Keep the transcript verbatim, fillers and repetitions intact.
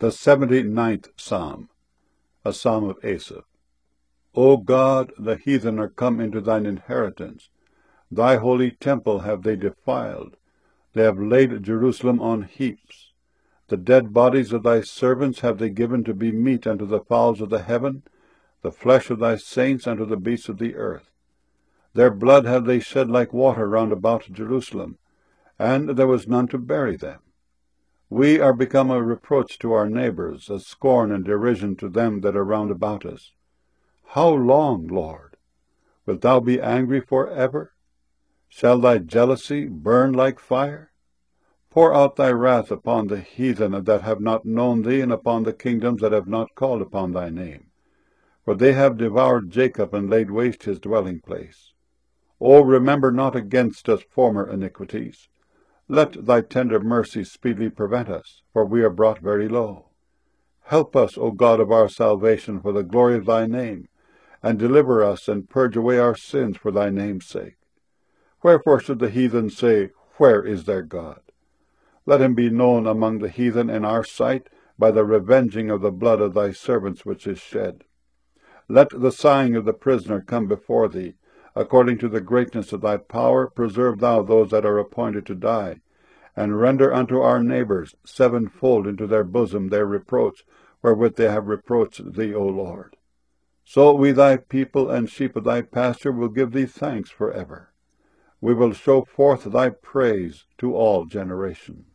The seventy-ninth Psalm, a psalm of Asaph. O God, the heathen are come into thine inheritance. Thy holy temple have they defiled. They have laid Jerusalem on heaps. The dead bodies of thy servants have they given to be meat unto the fowls of the heaven, the flesh of thy saints unto the beasts of the earth. Their blood have they shed like water round about Jerusalem, and there was none to bury them. We are become a reproach to our neighbors, a scorn and derision to them that are round about us. How long, Lord? Wilt thou be angry for ever? Shall thy jealousy burn like fire? Pour out thy wrath upon the heathen that have not known thee, and upon the kingdoms that have not called upon thy name. For they have devoured Jacob, and laid waste his dwelling place. O remember not against us former iniquities. Let thy tender mercy speedily prevent us, for we are brought very low. Help us, O God of our salvation, for the glory of thy name, and deliver us, and purge away our sins for thy name's sake. Wherefore should the heathen say, Where is their God? Let him be known among the heathen in our sight by the revenging of the blood of thy servants which is shed. Let the sighing of the prisoner come before thee. According to the greatness of thy power, preserve thou those that are appointed to die, and render unto our neighbors sevenfold into their bosom their reproach, wherewith they have reproached thee, O Lord. So we thy people and sheep of thy pasture will give thee thanks for ever. We will show forth thy praise to all generations.